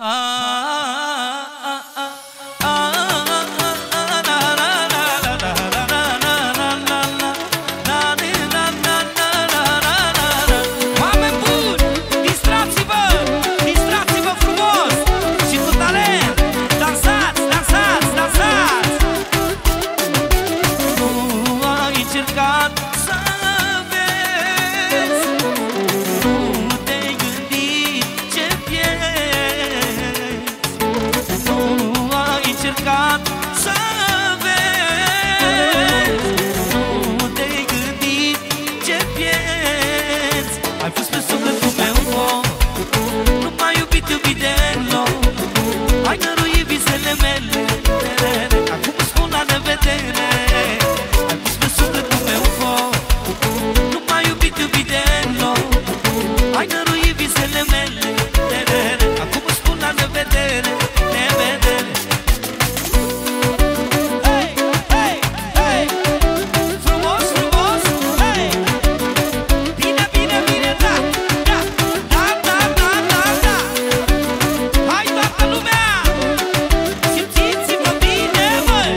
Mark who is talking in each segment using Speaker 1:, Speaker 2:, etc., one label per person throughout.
Speaker 1: Oameni buni, distrați-vă frumos și cu talent. Dansați, dansați, dansați. Nu ai încercat să vezi, nu te-ai gândit ce pierzi. Nu ai încercat să vezi, nu te-ai gândit ce pierzi. Ai fost pe sufletul meu foc, nu m-ai iubit deloc. Ai năruit visele mele, acum îți spun la nevedere. Ai pus pe sufletul meu foc, nu m-ai iubit deloc. Ai năruit visele mele, acum îți spun la nevedere, nevedere. Hey, hey, hey, frumos, frumos, hey. Bine, bine, bine, da, da, da, da, da, da, da. Hai toată lumea, simțiți-vă bine, băi.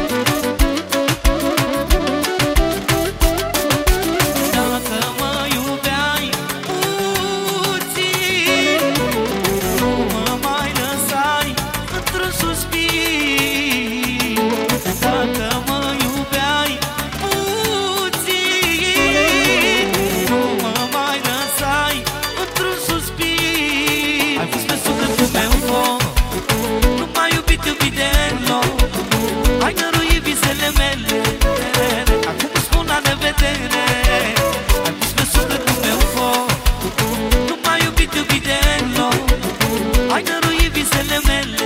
Speaker 1: Dacă mă iubeai puțin, nu mă mai lăsai într-un suspin. Dacă mă iubeai puțin, nu mă mai lăsai într-un suspin. Ai fost pe sufletul meu foc, nu m-ai iubit deloc. Ai năruit visele mele, acum îți spun la nevedere. Ai pus pe sufletul meu foc, nu m-ai iubit deloc. Ai năruit visele mele,